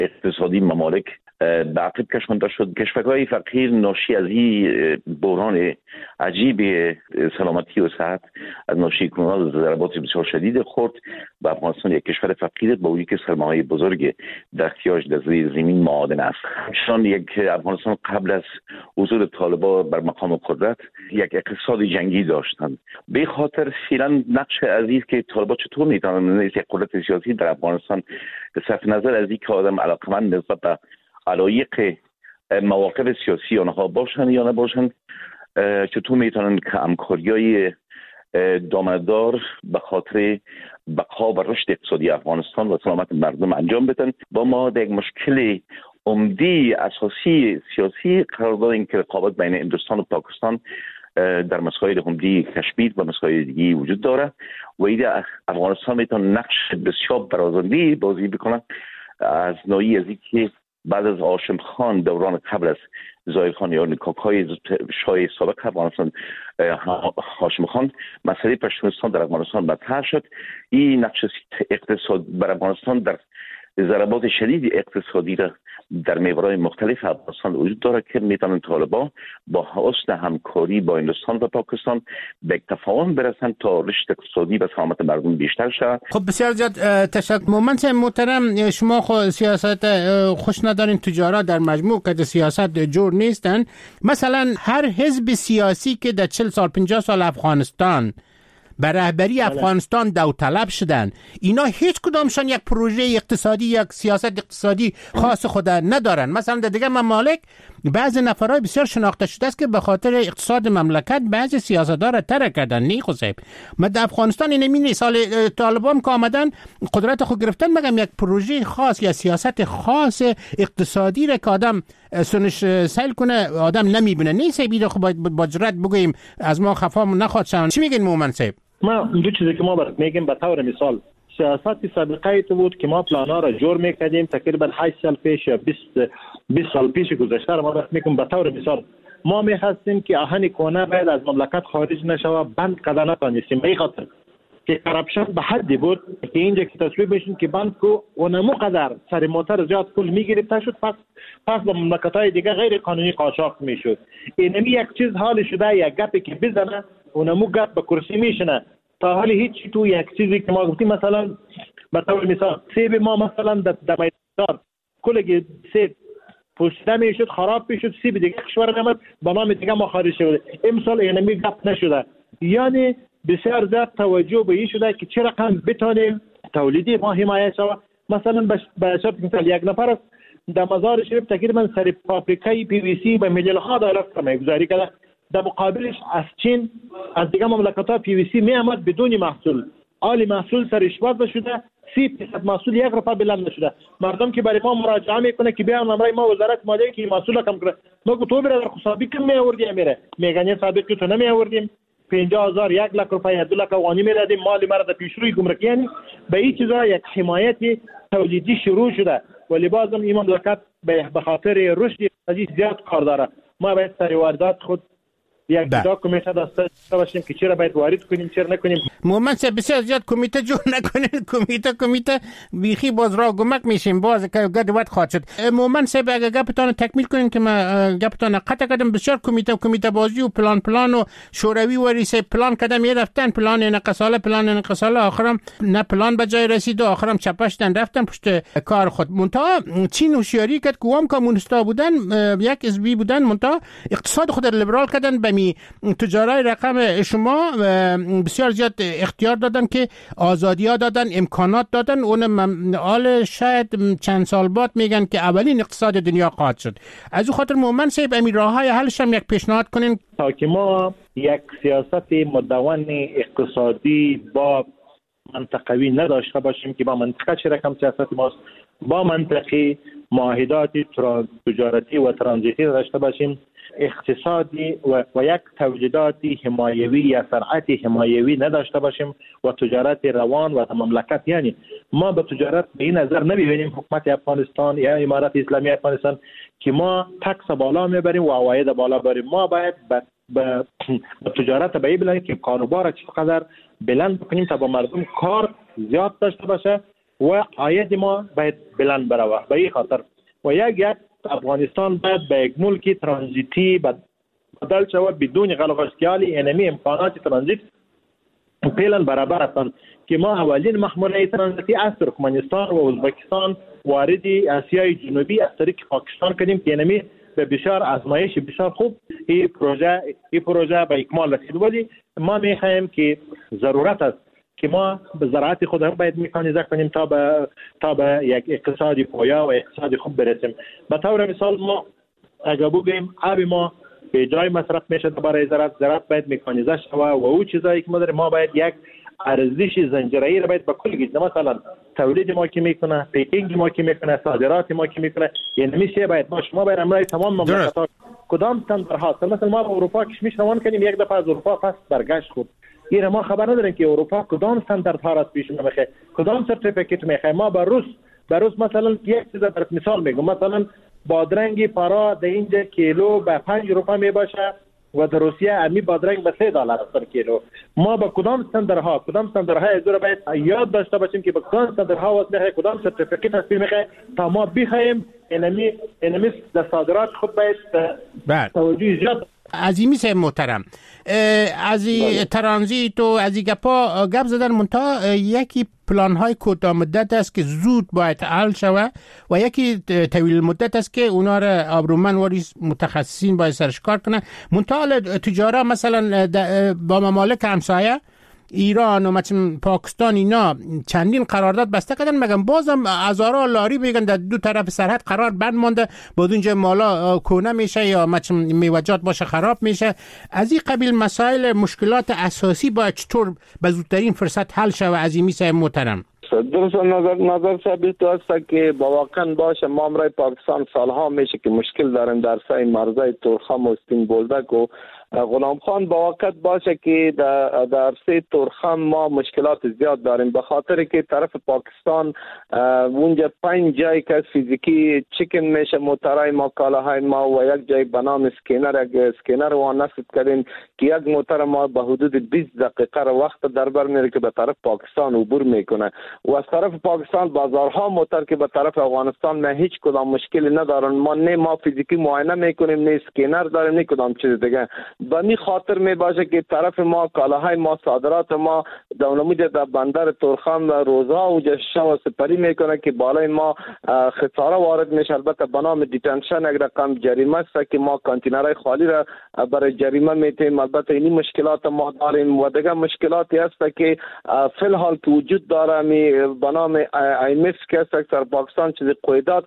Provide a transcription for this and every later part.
اقتصادی ممالک به عقب کشانده شد. کشورهای فقیر ناشی از این بحران عجیب سلامتی و صحت از ناشی کرونا ضربات بسیار شدید خورد و افغانستان یک کشور فقیر با وجودی که سرمایه بزرگ در احتیاج در زیر زمین معادن است. چون یک افغانستان قبل از حضور طالبان بر مقام قدرت یک اقتصاد جنگی داشتند. به خاطر فعلا نقش عزیز که طالبان چطور میتونن یک قدرت سیاسی در افغانستان صرف نظر از اینکه آدم علاقمند نسبت به علایق مواقف سیاسی آنها باشند یا نباشند، چطور میتونن که همکاری‌های دامدار به خاطر بقا و رشد اقتصادی افغانستان و سلامت مردم انجام بدن. با ما در یک مشکل عمده اساسی سیاسی قرار داریم که رقابت بین هندوستان و پاکستان در مسائل عمده کشمیر و مسائل دیگه وجود داره و ایده افغانستان میتونه نقش بسیار برازنده بازی بکنه از نوعی از اینکه بعد از هاشم خان دوران قبل از ظاهر خان یا نیکاکای شاه سابق افغانستان هاشم خان مسئله پشتونستان در افغانستان مطرح شد. این نقش اقتصاد بر افغانستان در ضربات شدید اقتصادی را در محورهای مختلف افغانستان وجود داره که میتونن طالبان با حسن همکاری با هندوستان و پاکستان به تفاهم برسن تا رشد اقتصادی و سلامت مردم بیشتر شود. خب بسیار زیاد تشکر. مومنت محترم، شما سیاست خوش ندارین، تجارت در مجموع که سیاست جور نیستن. مثلا هر حزب سیاسی که در 40 سال 50 سال افغانستان به رهبری افغانستان داوطلب شدن، اینا هیچ کدامشان یک پروژه اقتصادی یک سیاست اقتصادی خاص خود ندارن. مثلا در دیگه ممالک بعضی نفرای بسیار شناخته شده است که به خاطر اقتصاد مملکت بعضی سیاست‌ها را ترک کردن. نه خصیب ما در افغانستان اینمی سال طالبان که آمدن قدرت خود گرفتن، مگم یک پروژه خاص یا سیاست خاص اقتصادی را که آدم سنش سیل کنه آدم نمیبینه. نیست بیده خب با جرأت بگوییم از ما خفا نخواد شون. چی میگین مومن صاحب؟ ما دو چیزی که ما برات میگیم به طور مثال سیاست سابقه تو بود که ما پلانا را جور میکردیم تقریبا 8 سال پیش یا 20 سال پیش گذشته را ما برات میگم. به طور مثال ما میخواستیم که آهن کونه باید از مملکت خارج نشوه، بند قدر نتانستیم به این خاطر که کرپشن به حدی بود که اینجا که تصویب بشین که بند کو اونمو قدر سر موتر زیاد پول میگرفته شد، پس به مملکت‌های دیگه غیر قانونی قاچاق میشد. اینمی یک چیز حال شده یک گپی که بزنه اونمو گپ به کرسی میشنه. تا حالی هیچ تو یک چیزی که ما گفتیم مثلا به طور مثال سیب ما مثلا در میدان کلگی سیب پوشیده میشد خراب میشد، سیب دیگه کشور نمید به نام دیگه ما خارج شده. امسال اینمی گپ نشده. یعنی بسیار زیاد توجه به این شده که چه رقم بتونیم تولیدی ما حمایت شود. مثلا به شرط مثال یک نفر در مزار شریف تقریبا سر فابریکای پی وی سی به میلیون‌ها دلار سرمایه گذاری کرده. در مقابلش از چین از دیگه مملکت‌ها پی وی سی میامد بدون محصول، عالی محصول سرش باز شده، 30% محصول 1 روپیه بلند نشده. مردم که برای ما مراجعه میکنه که بیا نمره ما وزارت مالیه که محصول کم کنه، ما گفتم تو برادر حسابی کم میآوردی میره میگن سابق که تو نمیآوردیم 50,000 1 لک روپیه 2 لک و میدادیم مالی مرد پیشروی گمرکی. یعنی به این چیزا یک حمایت تولیدی شروع شده ولی بازم این مملکت به خاطر رشد اقتصادی زیاد کار داره. ما باید سر واردات خود یک کمیته داشته باشیم که چرا باید وارد کنیم چرا نکنیم. مومن صاحب بسیار زیاد کمیته جور نکنین، کمیته بیخی باز را گمک میشیم باز که گدوت خواهد شد. مومن صاحب اگه گپتان تکمیل کنین که ما گپتان قطع کردم. بسیار کمیته بازی و پلان و شوروی و ریسه پلان کردم یه رفتن پلان نقصاله آخرم نه پلان به جای رسید و آخرم چپشتن رفتن پشت کار خود. منتها چین هوشیاری کرد که هم کمونیستا بودن یک حزبی بودن منتها اقتصاد خود لیبرال کردن به تجارای رقم شما بسیار زیاد اختیار دادن که آزادی ها دادن امکانات دادن. اون آل شاید چند سال بعد میگن که اولین اقتصاد دنیا خواهد شد. از او خاطر مومن صاحب امیر راه های حلش هم یک پیشنهاد کنین تا که ما یک سیاست مدون اقتصادی با منطقوی نداشته باشیم که با منطقه چه رقم سیاست ماست، با منطقی معاهدات تجارتی و ترانزیتی داشته باشیم، اقتصادی و یک تولیدات حمایوی یا صنعت حمایوی نداشته باشیم و تجارت روان و مملکت. یعنی ما به تجارت به این نظر نمیبینیم حکومت افغانستان یا امارات اسلامی افغانستان که ما تکس بالا میبریم و عواید بالا بریم. ما باید به تجارت به این بلند که کاروبار چقدر بلند بکنیم تا با مردم کار زیاد داشته باشه و عاید ما باید بلند بروه. به این خاطر و یک افغانستان باید به یک ملک ترانزیتی بدل شود بدون غلغشتیالی. انمی امکانات ترانزیت فعلا برابر هستند که ما اولین محموله ترانزیتی از ترکمنستان و ازبکستان وارد آسیای جنوبی از طریق پاکستان کردیم که انمی به بسیار آزمایش بسیار خوب این پروژه به اکمال رسید. ولی ما میخواهیم که ضرورت است که ما به زراعت خود هم باید مکانیزه کنیم تا به یک اقتصادی پویا و اقتصادی خوب برسیم. به طور مثال ما اگر بگوییم آب ما به جای مصرف میشه برای زراعت باید مکانیزه شود و او چیزایی که ما باید یک ارزش زنجیره‌ای را باید به کل گیریم. مثلا تولید ما که میکنه، پیکینگ ما که میکنه، صادرات ما که میکنه، یعنی میشه باید شما باید امروز تمام مملکت‌ها کدام استانداردها مثلا ما به اروپا کشمش روان کنیم یک دفعه از اروپا پس برگشت خود این ما خبر نداریم که اروپا کدام استانداردها را پیش میخواد، کدام سرتیفیکیت میخواد. ما به روس مثلا یک چیز در مثال میگم، مثلا بادرنگ پارا در اینجا کیلو به 5 روپا میباشه و در روسیه امی بادرنگ به $3 پر کیلو. ما با کدام استانداردها از رو باید یاد داشته باشیم که با کدام استانداردها واسه میخواد، کدام سرتیفیکیت هست میخواد تا ما بخوایم انمی در صادرات خود باید توجه زیاد. عظیمی صاحب محترم، از ترانزیت و از این گپا گپ زدن منتها یکی پلان های کوتاه مدت است که زود باید حل شود و یکی طویل مدت است که اونا را آبرومند و متخصصین باید سرش کار کنن. منتها تجارت مثلا با ممالک همسایه ایران و مثلا پاکستان اینا چندین قرارداد بسته کردن، مگم بازم هزارا لاری میگن در دو طرف سرحد قرار بند مونده، بعد اونجا مالا کونه میشه یا مثلا میوجات باشه خراب میشه. از این قبیل مسائل مشکلات اساسی باید چطور به زودترین فرصت حل شود؟ عظیمی صاحب محترم. درست نظر ثابت است که با واقعا باشه ما امرای پاکستان سالها میشه که مشکل داریم در سای مرزای تورخم و استین بولدک و غلام خان. با وقت باشه که در سه تورخم ما مشکلات زیاد داریم به خاطر که طرف پاکستان اونجا 5 جای که فیزیکی چکن میشه موترهای ما کالاهای ما و یک جای به نام اسکینر و نصب کردیم که یک موتر ما به حدود 20 دقیقه وقت در بر میره که به طرف پاکستان عبور میکنه و از طرف پاکستان بازارها موتر که به طرف افغانستان نه هیچ کدام مشکلی ندارن. ما فیزیکی معاینه میکنیم، نه اسکینر داریم، نه کدام چیز دیگه. به می خاطر می باشه که طرف ما کالاهای ما صادرات ما دولموج در بندر تورخم روزها و جشن و سپری میکنه که بالای ما خساره وارد میشه. البته به نام دیتنشن یک رقم جریمه است که ما کانتینرهای خالی را برای جریمه میتیم. البته این مشکلات ما داریم و دیگه مشکلاتی است که فی الحال که وجود داره به نام IMF که در پاکستان چیز قیدات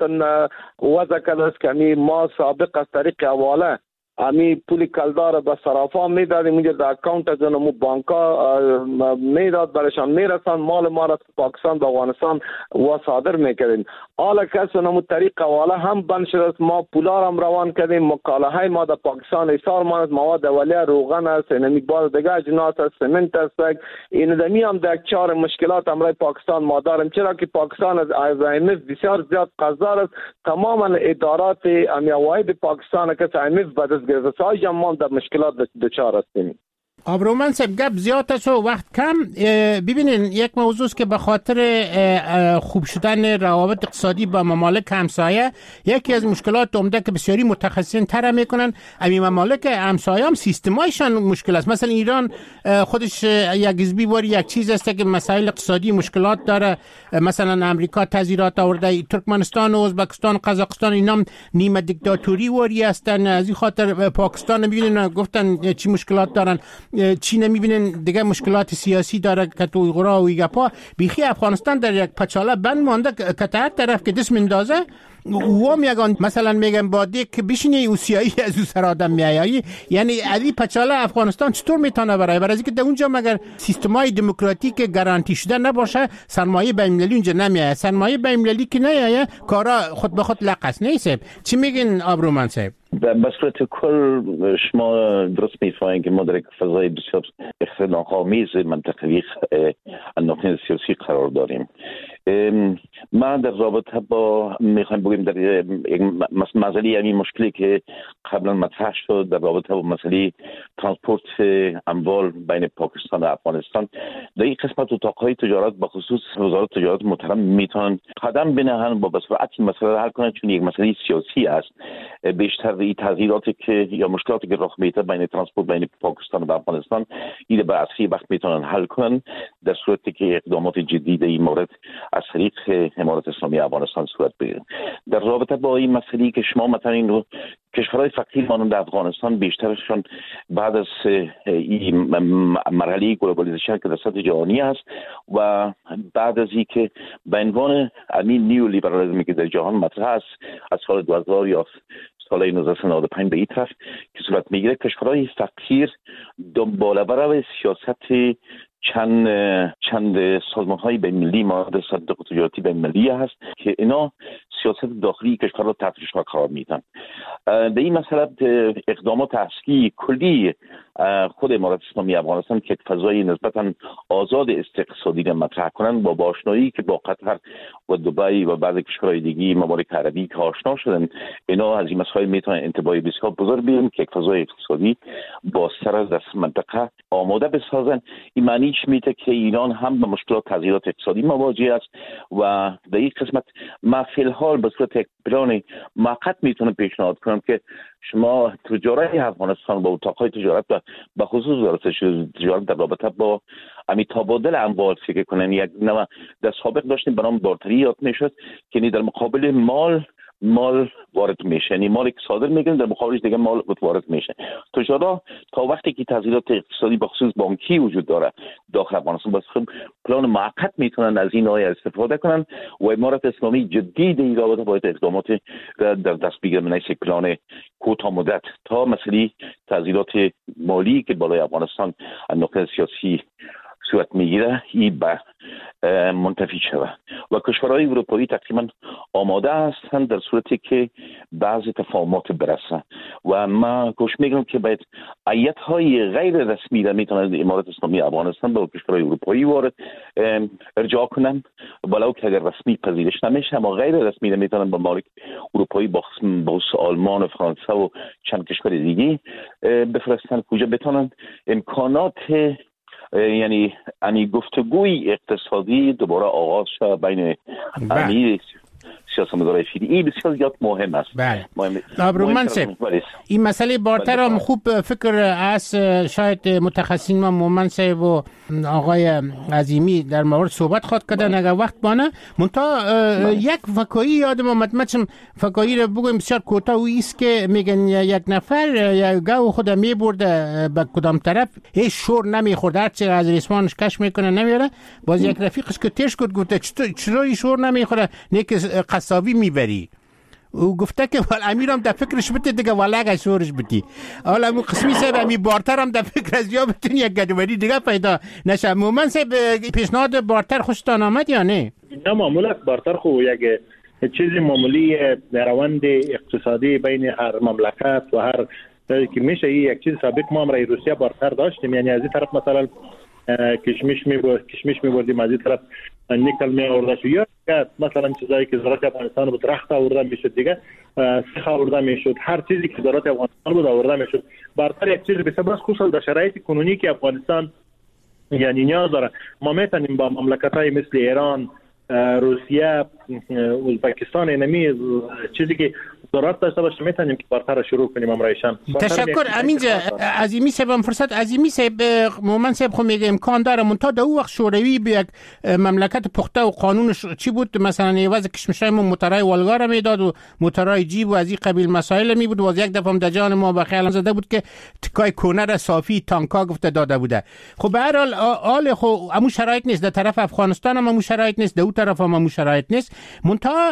وضع کرده است که ما سابق از طریق حواله امی پولی کلدار به صرافا میدادیم اونجا در اکاونت از اونمو بانکا میداد برشان میرسن مال ما را پاکستان به افغانستان و صادر میکردیم. حالا که اونمو طریق حواله هم بند شده است. ما پولا هم روان کردیم، مکالاهای ما در پاکستان ایثار ماند، مواد اولیه روغن است، نمی باز دیگه اجناس است، سمنت است. این دمی هم در 4 مشکلات امرای پاکستان ما داریم، چرا که پاکستان از IMF بسیار زیاد قرضدار است. تماما ادارات امیواید پاکستان که IMF بعد گرفتار ما در مشکلات دچار هستیم. آبرومند صاحب گپ زیاد است و وقت کم. ببینین یک موضوع است که به خاطر خوب شدن روابط اقتصادی با ممالک همسایه یکی از مشکلات عمده که بسیاری متخصصین طرح میکنن همین ممالک همسایه هم سیستمایشان مشکل است. مثلا ایران خودش یک حزبی واری یک چیز است که مسائل اقتصادی مشکلات داره. مثلا امریکا تذیرات آورده، ترکمنستان و ازبکستان قزاقستان اینا نیمه دیکتاتوری واری هستن. از این خاطر پاکستان میبینن گفتن چی مشکلات دارن. چین میبینن دیگه مشکلات سیاسی داره که تو ایغرا و ایگپا. بیخی افغانستان در یک پچاله بند مانده که هر طرف که دست مندازه و میگن مثلا میگن باده که بشینی او سیایی از او سر آدم میایی. یعنی علی پچاله افغانستان چطور میتونه برای اینکه در اونجا مگر سیستمای دموکراتیک گارانتی شده نباشه سرمایه بین‌المللی اونجا نمیاد. سرمایه بین‌المللی که نیاد کارا خود به خود لقص نیست. چی میگین آبرومند صاحب؟ به صورت کل شما درست میفهمید که ما در یک فضای بسیار اختلاف‌آمیز منطقوی ناحیه سیاسی قرار داریم. من در رابطه با میخوایم بگیم در یک مسئله یعنی مشکلی که قبلا مطرح شد در رابطه با مسئله ترانسپورت اموال بین پاکستان و افغانستان، در این قسمت اتاقهای تجارت به خصوص وزارت تجارت محترم میتونن قدم بنهن و به سرعت این مسئله حل کنن، چون یک مسئله سیاسی است. بیشتر این تغییراتی که یا مشکلاتی که رخ میده بین ترانسپورت بین پاکستان و افغانستان این به اصلی وقت میتونن حل کنن در صورتی که اقدامات جدی در این مورد از طریق امارات اسلامی افغانستان صورت بگیره. در رابطه با این مسئله که شما مثلا این کشورهای فقیر مانند افغانستان بیشترشون بعد از این مرحله گلوبالیزیشن که در سطح جهانی است و بعد از اینکه به عنوان امین نیو لیبرالیسمی که در جهان مطرح است از سال 2000 یا سال 1995 به این طرف که صورت میگیره، کشورهای فقیر دنباله برای سیاست چند سازمان‌های بین‌المللی مانند صندوق تجارتی بین‌المللی هست که اینا سیاست داخلی کشور را تحت فشار قرار میدن. به این مسئله اقدامات اصلی کلی خود امارات اسلامی افغانستان که فضای نسبتاً آزاد اقتصادی را مطرح کنند با آشنایی که با قطر و دبی و بعضی کشورهای دیگه ممالک عربی که آشنا شدن، اینا از این مسائل میتونن انتباه بسیار بزرگ بیارن که یک فضای اقتصادی با سر از منطقه آماده بسازن. این معنیش میده که ایران هم به مشکلات تغییرات اقتصادی مواجه است و در این قسمت ما فی الحال به صورت یک پلان موقت میتونم پیشنهاد کنم که شما تجارت افغانستان با اتاقهای تجارت و به خصوص وزارت تجارت در رابطه با امی تبادل اموال فکر کنن. یک نوع در سابق داشتیم به نام بارتری یاد میشد که در مقابل مال وارد میشه، یعنی مال که صادر میکنه در مقابلش دیگه مال وارد میشه. تجارت تا وقتی که تغییرات اقتصادی به خصوص بانکی وجود داره داخل افغانستان بس پلان موقت میتونن از این نوع استفاده کنن و امارات اسلامی جدی در این رابطه باید اقدامات در دست بگیره من یک پلان کوتاه مدت تا مسئله تغییرات مالی که بالای افغانستان از نقطه سیاسی صورت میگیره این به منتفی شود و کشورهای اروپایی تقریبا آماده هستند در صورتی که بعضی تفاهمات برسن و ما کوشش میکنم که باید ایت‌های غیر رسمی را میتونن امارات اسلامی افغانستان به کشورهای اروپایی وارد ارجاع کنن، ولو که اگر رسمی پذیرش نمیشه اما غیر رسمی را میتونن به ممالک اروپایی با آلمان و فرانسه و چند کشور دیگه بفرستن کجا بتونن امکانات یعنی گفتگوی اقتصادی دوباره آغاز شد بین امیر سیاستمدارای فیلی. این بسیار زیاد مهم است. ابرومند صاحب این مسئله بارتر هم خوب فکر از شاید متخصصین ما مومن صاحب و آقای عظیمی در مورد صحبت خواهد کردن اگر وقت بانه. منتها یک فکایی یادم آمد، مثلا فکایی رو بگویم بسیار کوتاه و ایست که میگن یک نفر یا گاو خود میبرده به کدام طرف هیچ شور نمیخورد، هرچی از ریسمانش کش میکنه نمیاره. باز یک رفیقش که تیش کرد گفته چرا این شور نمیخوره نیک قصابی میبری او گفته که ولی امیرم در فکرش بده دیگه ولی اگه شورش بدی حالا امو قسمی صاحب امی بارتر هم در فکر از یا بتونی یک گدوری دیگه پیدا نشه. مومن صاحب پیشنهاد بارتر خوشتان آمد یا نه؟ نه معمولا بارتر خو یک چیزی معمولی روند اقتصادی بین هر مملکت و هر که میشه یک چیز سابق ما هم رای روسیه بارتر داشتیم، یعنی از این طرف مثلا کشمش میبردیم از این طرف نیکل می آورده شد یا مثلا چیزایی که ذرات افغانستان بود درخت آورده میشد دیگه سیخ آورده میشد، هر چیزی که ذرات افغانستان بود آورده میشد. بارتر یک چیز بسیار بس خصوصا در شرایط کنونی که افغانستان یعنی نیاز داره ما میتونیم با مملکت‌های مثل ایران، روسیه، ازبکستان اینمی چیزی که ضرورت داشته باشه میتونیم که بارتر شروع کنیم امرایشان. تشکر امینجا عظیمی صاحب. فرصت عظیمی صاحب مومن صاحب خو میگه امکان داره منتها در اون وقت شوروی به یک مملکت پخته و قانونش چی بود مثلا ایواز کشمشای ما موترای والگار میداد و موترای جیب و از این قبیل مسائل می بود و یک دفعه در جان ما به خیال زده بود که تکای کونر صافی تانکا گفته داده بوده. خب به هر حال آل خو همون شرایط نیست، در طرف افغانستان هم همون شرایط نیست، در اون طرف هم همون شرایط نیست. نیست. منتها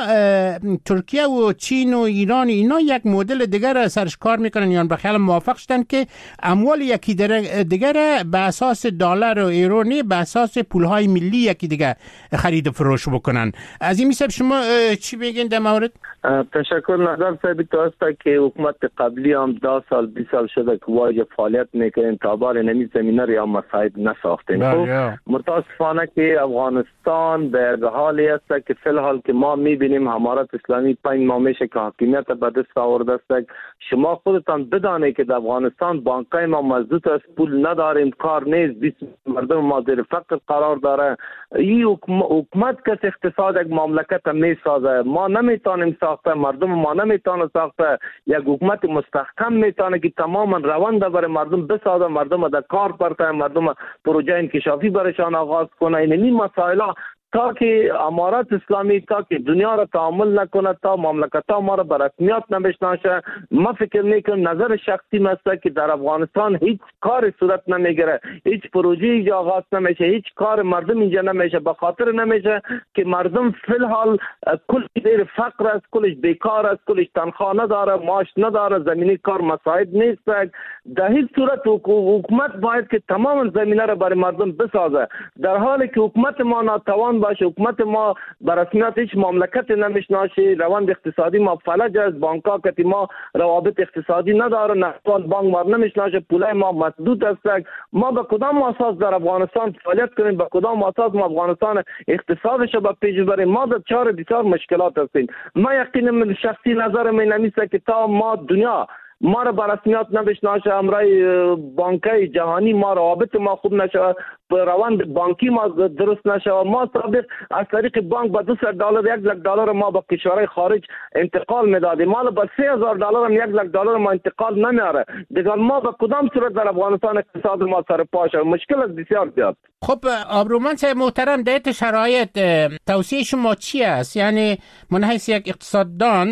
ترکیه و چین و ایران اینا یک مدل دیگر سرش کار میکنن، یا به خیال موافق شدن که اموال یکی دیگر به اساس دلار و ایرو نه، به اساس پولهای ملی یکی دیگر خرید و فروش بکنن. از این میسب شما چی بگین در مورد؟ تشکر. نظر صاحب تو است که حکومت قبلی هم 10 سال 20 سال شده که واجب فعالیت میکنن تا بار نمی زمینه یا مساعد نساختن. متاسفانه که افغانستان به حالی است که فی الحال که ما میبینیم امارت اسلامی 5 ماه میشه که حاکمیت به دست آورده است. شما خودتان بدانید که در افغانستان بانکای ما مسدود است، پول نداریم، کار نیست، 20 مردم ما زیر فقر قرار داره. این حکومت که اقتصاد یک مملکت میسازه، ما نمیتونیم ساخته، مردم ما نمیتونه ساخته. یک حکومت مستحکم میتونه که تماما روند برای مردم بسازه، مردم در کار برته، مردم پروژه انکشافی برایشان آغاز کنه. این مسائل تا که امارات اسلامی تا که دنیا را تعامل نکنه، تا مملکت ها ما را به رسمیت نمیشناسه، ما فکر میکنم، نظر شخصی مسته که در افغانستان هیچ کار صورت نمیگیره، هیچ پروژه اینجا آغاز نمیشه، هیچ کار مردم اینجا نمیشه، به خاطر نمیشه که مردم فی الحال کل دیر فقر است، کلش بیکار است، کلش تنخواه نداره، معاش نداره، زمینی کار مساعد نیست. در هیچ صورت حکومت باید که تمام زمینه را برای مردم بسازه. در حالی که حکومت ما ناتوان باشه، حکومت ما به رسمیت هیچ مملکت نمیشناسه، روند اقتصادی ما فلج است، بانک‌ها که ما روابط اقتصادی نداره، نقد بانک ما نمیشناسه، پولای ما مسدود است. ما به کدام اساس در افغانستان فعالیت کنیم؟ به کدام اساس ما افغانستان اقتصادش به پیش بریم؟ ما در چهار بسیار مشکلات هستیم. ما یقینا شخصی نظر من نمیشه که تا ما دنیا ما را به رسمیت نمیشناسه، امرای بانکای جهانی ما روابط ما خوب نشه، روند بانکی ما درست نشه. ما سابق از طریق بانک با $200 $1,00,000 ما با کشورهای خارج انتقال میدادیم، ما با $3,000 هم $1,00,000 ما انتقال نمیاره. دیگر ما به کدام صورت در افغانستان اقتصاد ما سر پاشه؟ مشکل است بسیار زیاد. خب آبرومند صاحب محترم، در این شرایط توصیه شما چی است؟ یعنی من حیث یک اقتصاددان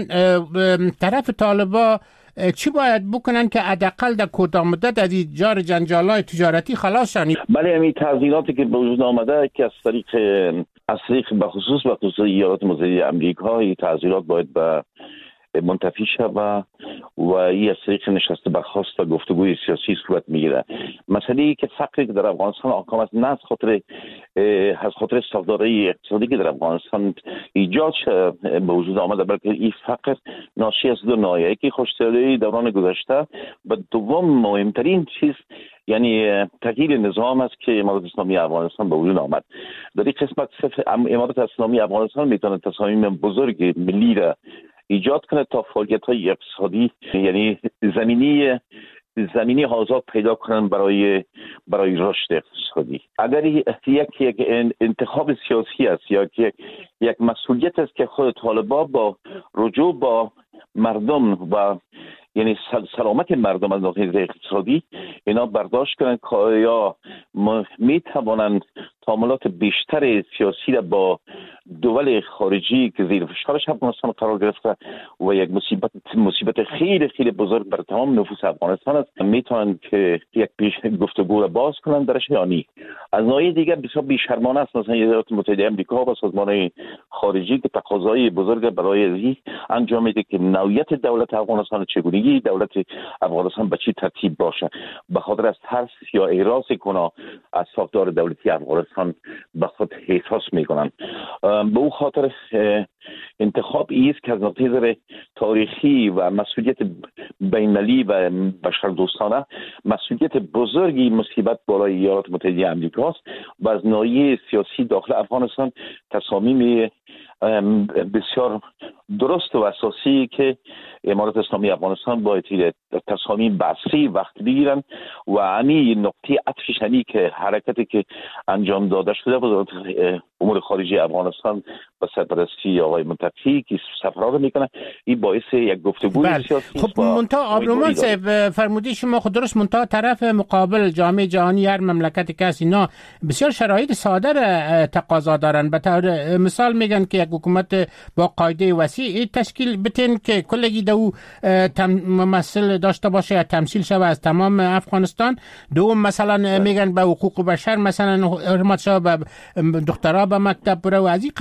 طرف طالبا چی باید بکنن که حداقل در کوتاه مدت از این جار جنجال‌های تجارتی خلاص شن؟ بله، همین تعذیراتی که به وجود آمده که از طریق به خصوص ایالات متحده آمریکا، این تعذیرات باید به منتفی شود و این از طریق نشست برخاست و گفتگوی سیاسی صورت میگیره. مسئله که فقری که در افغانستان حاکم است، نه از خاطر ساختارهای اقتصادی که در افغانستان ایجاد به وجود آمده، بلکه این فقر ناشی از دو ناحیه. یکی خوش‌سالی دوران گذشته و دوم مهمترین چیز یعنی تغییر نظام است که امارت اسلامی افغانستان به وجود آمد. در این قسمت امارت اسلامی افغانستان میتونه تصامیم بزرگ ملی را ایجاد کنه تا فعالیت‌های اقتصادی یعنی زمینی آزاد پیدا کنن برای رشد اقتصادی. اگر یک انتخاب سیاسی است یا یک مسئولیت است که خود طالبان با رجوع با مردم و یعنی سلامت مردم از ناحیه اقتصادی اینا برداشت کنن که یا می توانند تعاملات بیشتر سیاسی را با دول خارجی که زیر فشارش افغانستان قرار گرفته و یک مصیبت خیلی خیلی بزرگ بر تمام نفوس افغانستان است، میتونن که یک گفتگو را باز کنن درش یا نی. از ناحیه دیگر بسیار بی‌شرمانه است مثلا ایالات متحده آمریکا و سازمان‌های خارجی که تقاضای بزرگ برای ازی انجام میده که نوعیت دولت افغانستان چگونگی دولت افغانستان به چی ترتیب باشه، به خاطر از ترس یا احراز کنه از ساختار دولتی افغانستان به خود احساس میکنن. به او خاطر انتخاب ایست که از نظر تاریخی و مسئولیت بین‌المللی و بشردوستانه مسئولیت بزرگی مصیبت بالای ایالات متحده آمریکا است و از ناحیه سیاسی داخل افغانستان تصامیم بسیار درست و اساسی که امارت اسلامی افغانستان باید تصامیم بحثی وقت بگیرن و همین نقطه عطفش همی که حرکتی که انجام داده شده وزارت امور خارجه افغانستان با سرپرستی آقای منتقی که سفرها رو میکنه، این باعث یک گفتگوی سیاسی. خب منتها آبرومند صاحب فرمودی شما خود درست، منتها طرف مقابل جامعه جهانی هر مملکت که هست اینا بسیار شرایط ساده را تقاضا دارن. به طور مثال میگن که یک حکومت با قاعده وسیع تشکیل بتن که کلگی دو ممثل داشته باشه یا تمثیل شوه از تمام افغانستان. دوم مثلا میگن به حقوق بشر مثلا حرمت شوه، به دخترها به مکتب بره و از این قبیل مسائل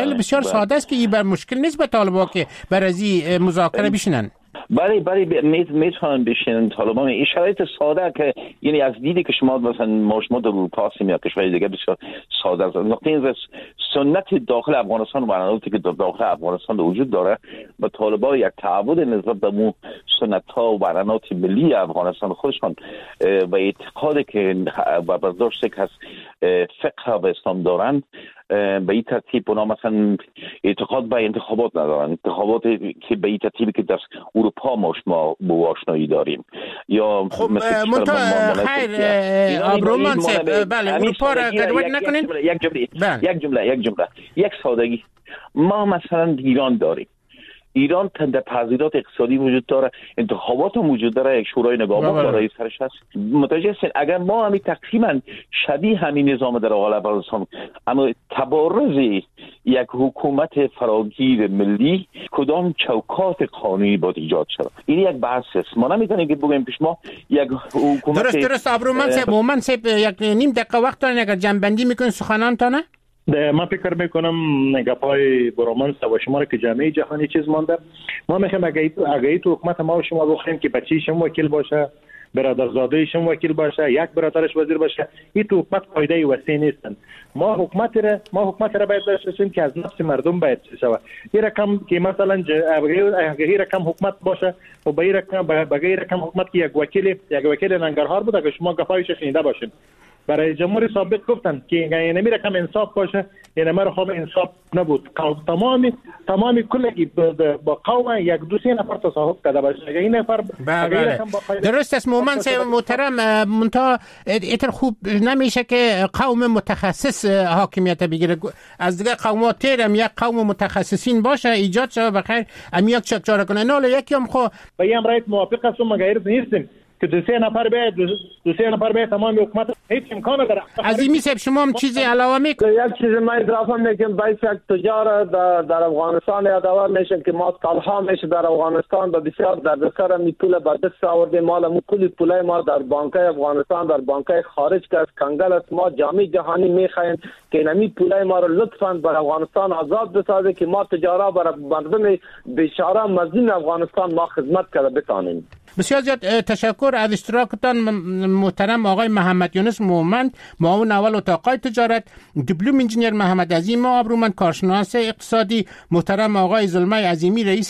دلایل بسیار ساده است که این بر مشکل نیست به طالبان که بر از این مذاکره بشینن. برای میتونن بشینن طالبان. این شرایط ساده که یعنی از دیدی که شما مثلا شما در اروپا یا کشور دیگه بسیار ساده است. نقطه این سنت داخل افغانستان و برنامه‌ای که داخل افغانستان وجود داره با طالبان یک تعهد نسبت به مو سنت ها و برنامه‌ات ملی افغانستان خودشان و اعتقادی که و برداشتی که از فقه و اسلام دارند به این ترتیب اونا مثلا اعتقاد به انتخابات ندارن، انتخابات که به این ترتیبی که در اروپا ما آشنایی داریم یا خب خیر آبرومان بله اروپا را گدوت نکنین. یک سادگی ما مثلا ایران داریم. ایران تندپذیرات اقتصادی وجود داره، انتخابات وجود داره، یک شورای نگهبان برای سرش هست. متوجه هستین اگر ما همین تقریبا شبیه همین نظام در غالب افغانستان اما تبارز یک حکومت فراگیر ملی کدام چوکات قانونی باید ایجاد شد، این یک بحث است. ما نمیتونیم که بگیم پیش ما یک حکومت درست ابرومن صاحب مومن صاحب یک نیم دقیقه وقت دارین اگر جنبندی میکنین سخنانتانه. من فکر میکنم گپای برومانس و شما که جامعه جهانی چیز مانده. ما میخوایم اگه تو حکومت ما و شما بخوایم که بچه‌شم وکیل باشه، برادرزاده‌شم وکیل باشه، یک برادرش وزیر باشه، این تو حکومت قاعده وسیع نیستن. ما حکومت را باید داشته باشیم که از نفس مردم باید شود. این رقم که مثلا اگه رقم حکومت باشه و به این رقم حکومت که یک وکیل ننگرهار بود، اگه شما گپایش شنیده باشین برای جمهوری سابق گفتن که یعنی نمیره کم انصاف باشه، یعنی مرا خب انصاف نبود. تمامی کلگی با قوم یک دو سه نفر تصاحب کرده باشه. این نفر درست است مومن صاحب محترم، منتها ایتر خوب نمیشه که قوم متخصص حاکمیت بگیره. از دیگه قومات تیرم یک قوم متخصصین باشه ایجاد شده بخیر امیاک چکچاره کنه. نه یکی هم خو با این رایت موافق هستم، مگر نیستیم که دو سه نفر به تمام حکومت هیچ امکان نداره. عزیمی صاحب شما هم چیزی علاوه میکنید؟ یک چیز من اضافه میگم، باید یک تجار در افغانستان یادآور میشن که ما سالها میشه در افغانستان به بسیار دردسر می پول به دست آوردیم. مال کلی پولای ما در بانکای افغانستان در بانکای خارج که از کنگل است. ما جامعه جهانی میخوایم که نمی پولای ما رو لطفاً بر افغانستان آزاد بسازه که ما تجارا بر مردم بیچاره مظلوم افغانستان ما خدمت کرده بتانیم. بسیار زیاد تشکر از اشتراکتان محترم آقای محمد یونس مومند، معاون اول اتاق تجارت، دیپلم انجینیر محمد عظیم آبرومند، کارشناس اقتصادی، محترم آقای زلمه عظیمی رئیس